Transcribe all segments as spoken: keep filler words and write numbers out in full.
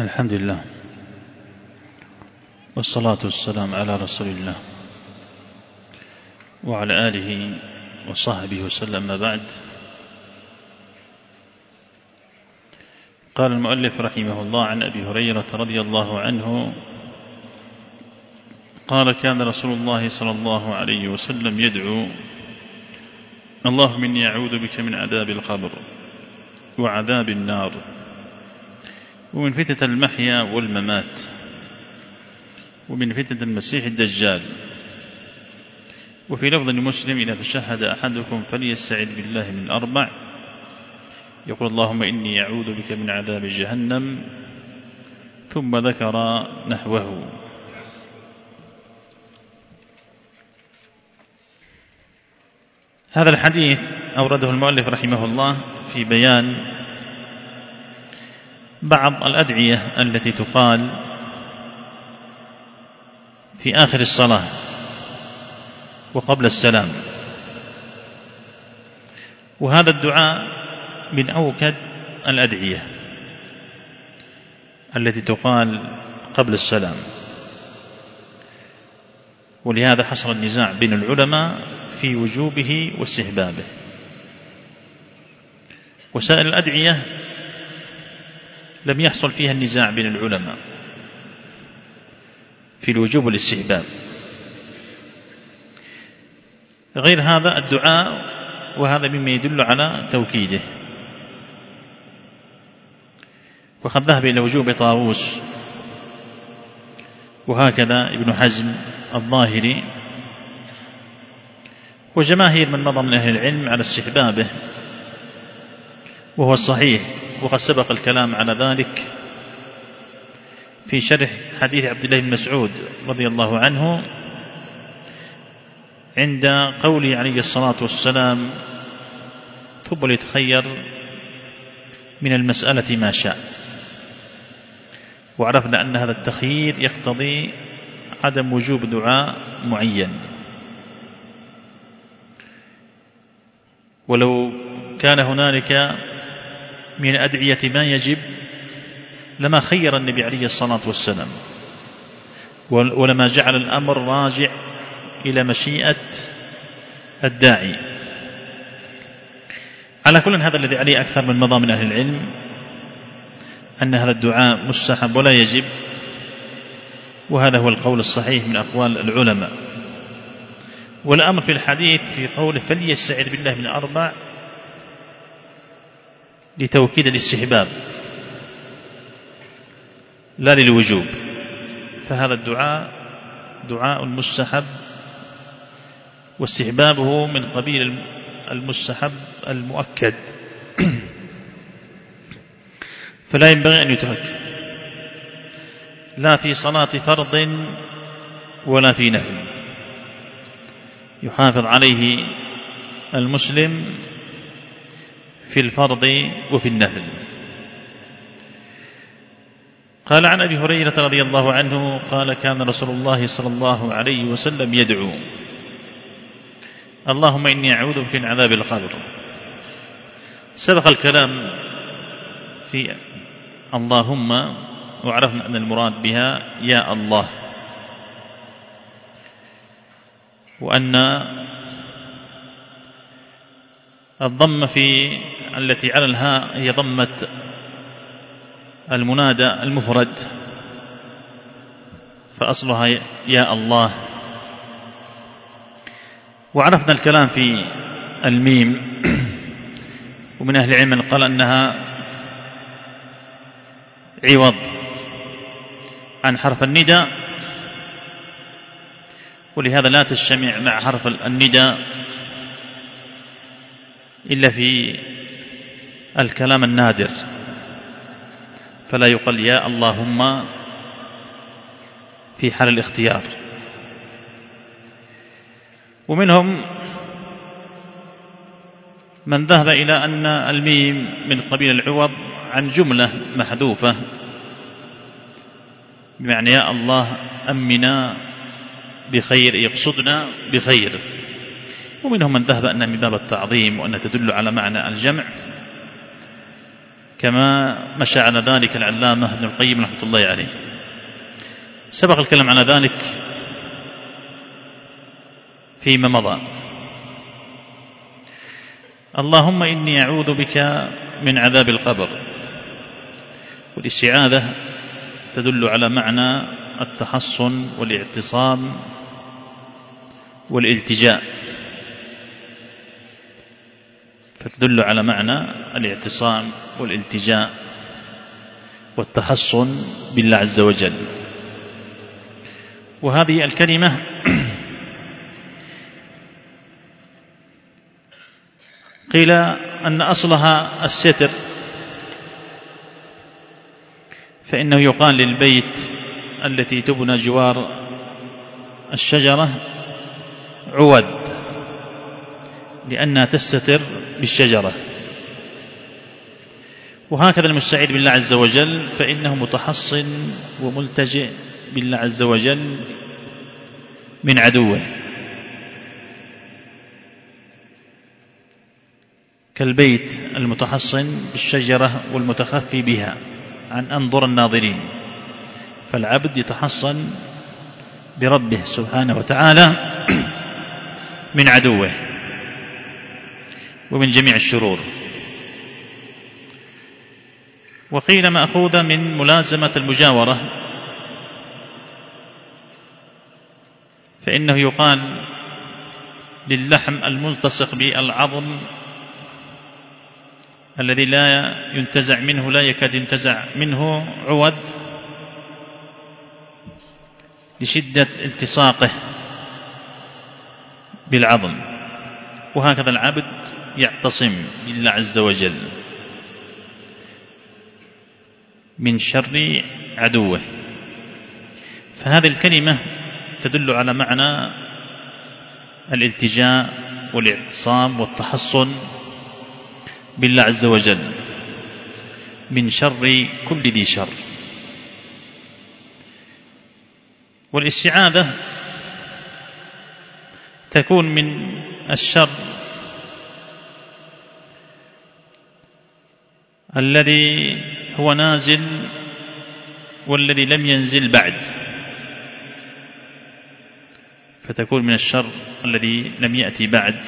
الحمد لله والصلاة والسلام على رسول الله وعلى آله وصحبه وسلم. ما بعد، قال المؤلف رحمه الله عن أبي هريرة رضي الله عنه قال: كان رسول الله صلى الله عليه وسلم يدعو: اللهم إني أعوذ بك من عذاب القبر وعذاب النار ومن فتنة المحيا والممات ومن فتنة المسيح الدجال. وفي لفظ مسلم: إذا تشهد أحدكم فليستعذ بالله من أربع، يقول: اللهم إني أعوذ بك من عذاب جهنم، ثم ذكر نحوه. هذا الحديث أورده المؤلف رحمه الله في بيان بعض الأدعية التي تقال في آخر الصلاة وقبل السلام، وهذا الدعاء من أوكد الأدعية التي تقال قبل السلام، ولهذا حصل النزاع بين العلماء في وجوبه واستحبابه. وسائر الأدعية لم يحصل فيها النزاع بين العلماء في الوجوب والاستحباب، غير هذا الدعاء، وهذا مما يدل على توكيده. وقد ذهب إلى وجوب طاووس، وهكذا ابن حزم الظاهري وجماهير من مضى من أهل العلم على استحبابه، وهو الصحيح. وقد سبق الكلام على ذلك في شرح حديث عبد الله بن مسعود رضي الله عنه عند قوله عليه الصلاة والسلام: ثم ليتخير من المسألة ما شاء. وعرفنا أن هذا التخيير يقتضي عدم وجوب دعاء معين، ولو كان هنالك من أدعية ما يجب لما خير النبي عليه الصلاة والسلام، ولما جعل الأمر راجع إلى مشيئة الداعي. على كل، هذا الذي عليه أكثر من مضى من أهل العلم، أن هذا الدعاء مستحب ولا يجب، وهذا هو القول الصحيح من أقوال العلماء. والأمر في الحديث في قوله فليستعذ بالله من أربع لتوكيد الاستحباب لا للوجوب، فهذا الدعاء دعاء مستحب، واستحبابه من قبيل المستحب المؤكد، فلا ينبغي أن يترك لا في صلاة فرض ولا في نفل، يحافظ عليه المسلم في الفرض وفي النفل. قال عن أبي هريرة رضي الله عنه قال: كان رسول الله صلى الله عليه وسلم يدعو: اللهم إني أعوذ بك من عذاب القبر. سبق الكلام في اللهم، وعرفنا أن المراد بها يا الله، وأن الضمة في التي على الهاء هي ضمة المنادى المفرد، فأصلها يا الله. وعرفنا الكلام في الميم، ومن أهل العلم قال أنها عوض عن حرف النداء، ولهذا لا تجتمع مع حرف النداء إلا في الكلام النادر، فلا يقال يا اللهم في حال الاختيار. ومنهم من ذهب إلى أن الميم من قبيل العوض عن جملة محذوفة، بمعنى يا الله أمنا بخير، يقصدنا بخير. ومنهم من ذهب أن من باب التعظيم، وأن تدل على معنى الجمع. كما مشى على ذلك العلامة ابن القيم رحمة الله عليه. سبق الكلام على ذلك فيما مضى. اللهم إني أعوذ بك من عذاب القبر، والاستعاذة تدل على معنى التحصن والاعتصام والالتجاء، فتدل على معنى الاعتصام والالتجاء والتحصن بالله عز وجل. وهذه الكلمة قيل أن أصلها الستر، فإنه يقال للبيت التي تبنى جوار الشجرة عود، لأنها تستتر بالشجرة. وهكذا المستعيذ بالله عز وجل فإنه متحصن وملتجئ بالله عز وجل من عدوه، كالبيت المتحصن بالشجرة والمتخفي بها عن أنظر الناظرين. فالعبد يتحصن بربه سبحانه وتعالى من عدوه ومن جميع الشرور. وقيل مأخوذة من ملازمة المجاورة، فإنه يقال للحم الملتصق بالعظم الذي لا ينتزع منه، لا يكاد ينتزع منه عود لشدة التصاقه بالعظم. وهكذا العبد يعتصم بالله عز وجل من شر عدوه. فهذه الكلمة تدل على معنى الالتجاء والاعتصام والتحصن بالله عز وجل من شر كل ذي شر. والاستعاذة تكون من الشر الذي هو نازل والذي لم ينزل بعد، فتكون من الشر الذي لم يأتي بعد،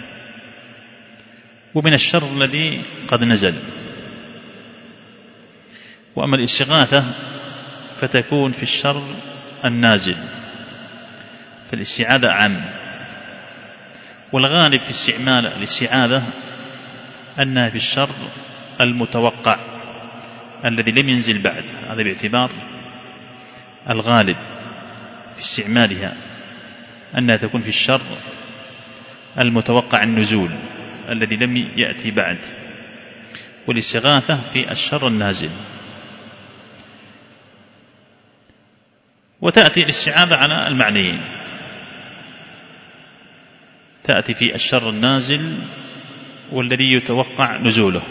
ومن الشر الذي قد نزل. وأما الاستغاثة فتكون في الشر النازل، فالاستعاذة عام. والغالب في استعمال الاستعاذة أنها في الشر المتوقع الذي لم ينزل بعد، هذا باعتبار الغالب في استعمالها أنها تكون في الشر المتوقع النزول الذي لم يأتي بعد، والاستغاثة في الشر النازل. وتأتي الاستعاذة على المعنيين، تأتي في الشر النازل والذي يتوقع نزوله.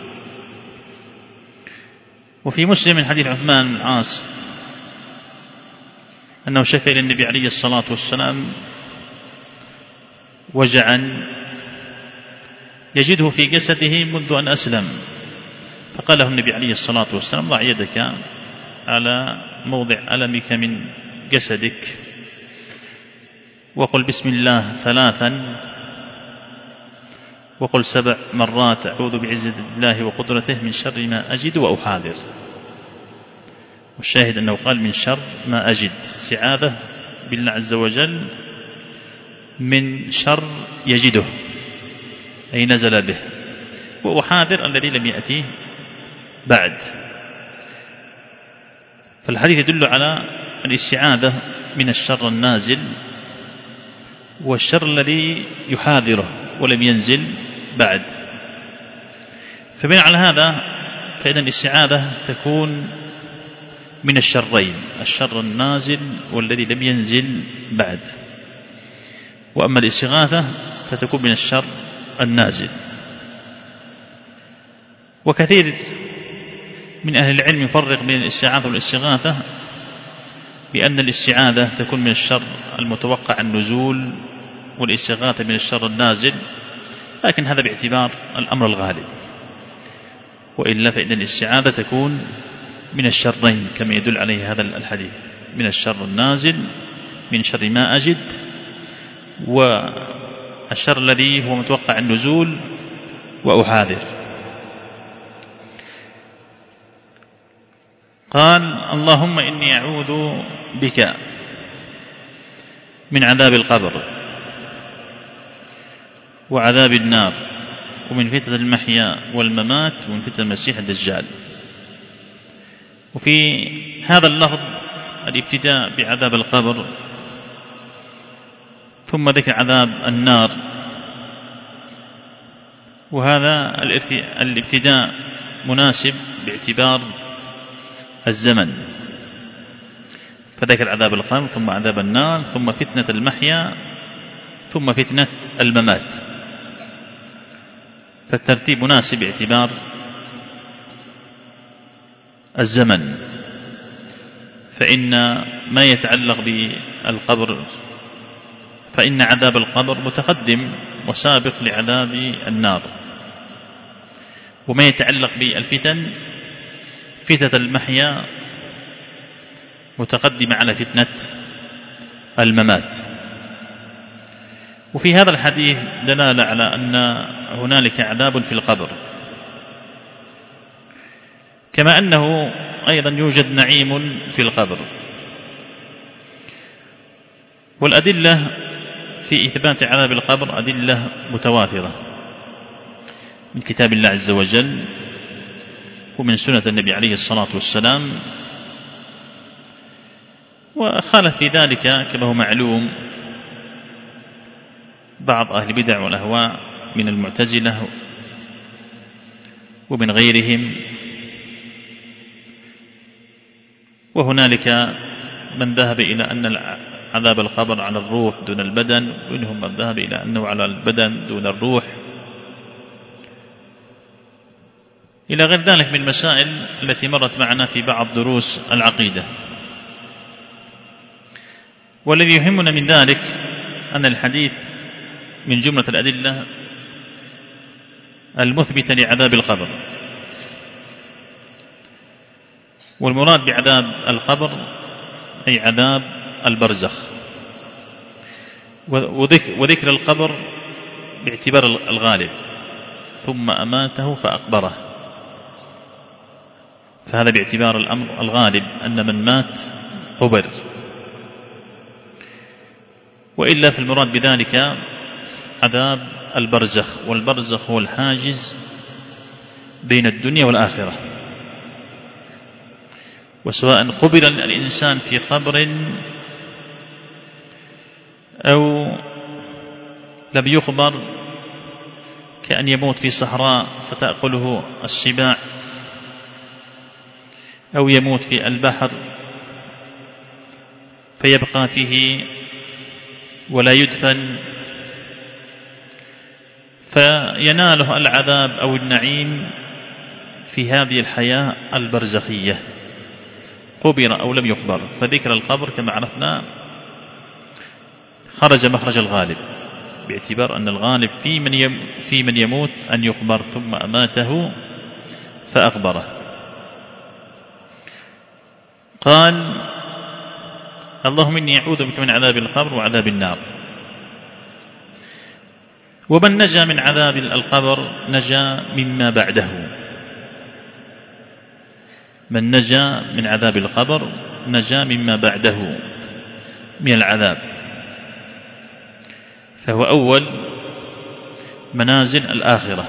وفي مسلم من حديث عثمان بن العاص أنه شكى إلى النبي عليه الصلاة والسلام وجعا يجده في جسده منذ أن أسلم، فقال له النبي عليه الصلاة والسلام ضع يدك على موضع ألمك من جسدك وقل بسم الله ثلاثا وقل سبع مرات أعوذ بعزة الله وقدرته من شر ما أجد وأحاذر. والشاهد أنه قال من شر ما أجد، استعاذة بالله عز وجل من شر يجده أي نزل به، وأحاذر الذي لم يأتي بعد. فالحديث يدل على الاستعاذة من الشر النازل والشر الذي يحاذره ولم ينزل بعد. فبناء على هذا فإن الاستعاذة تكون من الشرين، الشر النازل والذي لم ينزل بعد. وأما الاستغاثة فتكون من الشر النازل. وكثير من أهل العلم يفرق بين الاستعاذة والاستغاثة بأن الاستعاذة تكون من الشر المتوقع النزول والاستغاثة من الشر النازل، لكن هذا باعتبار الأمر الغالب. وإلا فإن الاستعاذة تكون من الشرين كما يدل عليه هذا الحديث، من الشر النازل من شر ما أجد، والشر الذي هو متوقع النزول وأحاذر. قال اللهم إني أعوذ بك من عذاب القبر وعذاب النار ومن فتنة المحيا والممات ومن فتنة المسيح الدجال. وفي هذا اللفظ الابتداء بعذاب القبر ثم ذكر عذاب النار، وهذا الابتداء مناسب باعتبار الزمن، فذكر عذاب القبر ثم عذاب النار ثم فتنة المحيا ثم فتنة الممات، فالترتيب مناسب باعتبار الزمن. فإن ما يتعلق بالقبر فإن عذاب القبر متقدم وسابق لعذاب النار، وما يتعلق بالفتن فتنة المحيا متقدمة على فتنة الممات. وفي هذا الحديث دلالة على أن هنالك عذاب في القبر، كما أنه أيضا يوجد نعيم في القبر. والأدلة في إثبات عذاب القبر أدلة متواترة من كتاب الله عز وجل ومن سنة النبي عليه الصلاة والسلام، وخالف في ذلك كما هو معلوم بعض أهل البدع والأهواء من المعتزلة ومن غيرهم. وهنالك من ذهب إلى أن عذاب القبر على الروح دون البدن، ومنهم من ذهب إلى أنه على البدن دون الروح، إلى غير ذلك من المسائل التي مرت معنا في بعض دروس العقيدة. والذي يهمنا من ذلك أن الحديث من جملة الأدلة المثبتة لعذاب القبر، والمراد بعذاب القبر أي عذاب البرزخ، وذكر القبر باعتبار الغالب ثم أماته فأقبره، فهذا باعتبار الأمر الغالب أن من مات قبر، وإلا في المراد بذلك عذاب البرزخ، والبرزخ هو الحاجز بين الدنيا والآخرة. وسواء قبر الإنسان في قبر أو لم يخبر، كأن يموت في صحراء فتأكله السباع، أو يموت في البحر فيبقى فيه ولا يدفن، فيناله العذاب أو النعيم في هذه الحياة البرزخية قبر أو لم يخبر. فذكر القبر كما عرفنا خرج مخرج الغالب، باعتبار أن الغالب في من في من يموت أن يخبر ثم أماته فأخبره. قال اللهم إني أعوذ بك من عذاب القبر وعذاب النار. ومن نجا من عذاب القبر نجا مما بعده، من نجا من عذاب القبر نجا مما بعده من العذاب، فهو أول منازل الآخرة،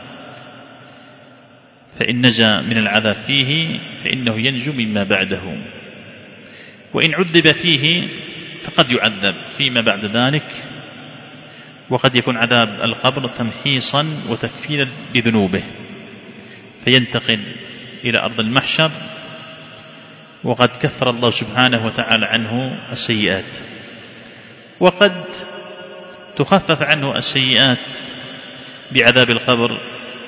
فإن نجا من العذاب فيه فإنه ينجو مما بعده، وإن عذب فيه فقد يعذب فيما بعد ذلك. وقد يكون عذاب القبر تمحيصا وتكفيرا لذنوبه فينتقل إلى أرض المحشر، وقد كفر الله سبحانه وتعالى عنه السيئات، وقد تخفف عنه السيئات بعذاب القبر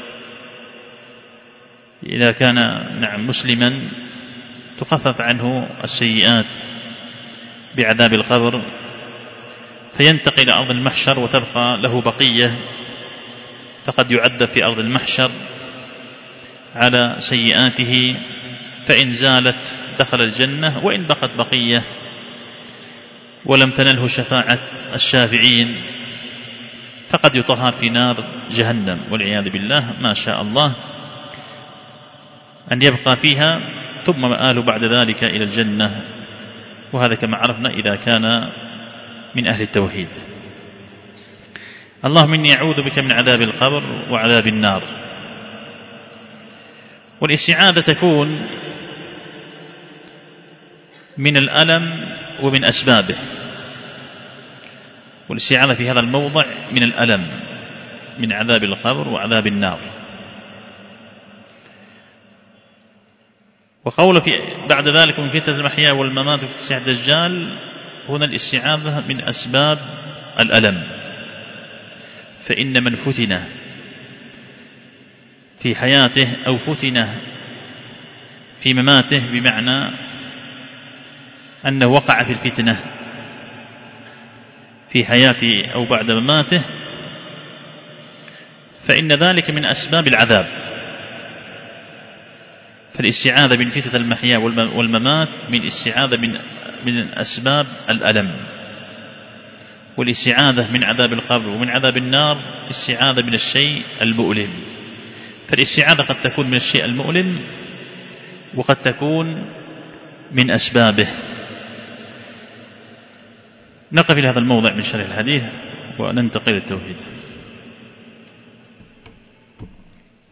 إذا كان نعم مسلما، تخفف عنه السيئات بعذاب القبر فينتقل إلى أرض المحشر وتبقى له بقية، فقد يعذب في أرض المحشر على سيئاته، فإن زالت دخل الجنة، وإن بقت بقية ولم تنله شفاعة الشافعين فقد يطهر في نار جهنم والعياذ بالله، ما شاء الله أن يبقى فيها، ثم مآله بعد ذلك إلى الجنة. وهذا كما عرفنا إذا كان من أهل التوحيد. اللهم إني أعوذ بك من عذاب القبر وعذاب النار. والاستعاذة تكون من الألم ومن أسبابه، والاستعاذة في هذا الموضع من الألم، من عذاب القبر وعذاب النار. وقول في بعد ذلك من فتنة المحيا والممات وفتنة الدجال، هنا الاستعاذة من أسباب الألم، فإن من فتن في حياته أو فتن في مماته، بمعنى أنه وقع في الفتنة في حياته أو بعد مماته، فإن ذلك من أسباب العذاب. فالاستعاذة من فتنة المحيا والممات من استعاذة من من أسباب الألم، والاستعاذة من عذاب القبر ومن عذاب النار استعاذة من الشيء المؤلم. فالاستعاذة قد تكون من الشيء المؤلم وقد تكون من أسبابه. نقف إلى هذا الموضع من شرح الحديث وننتقل للتوحيد.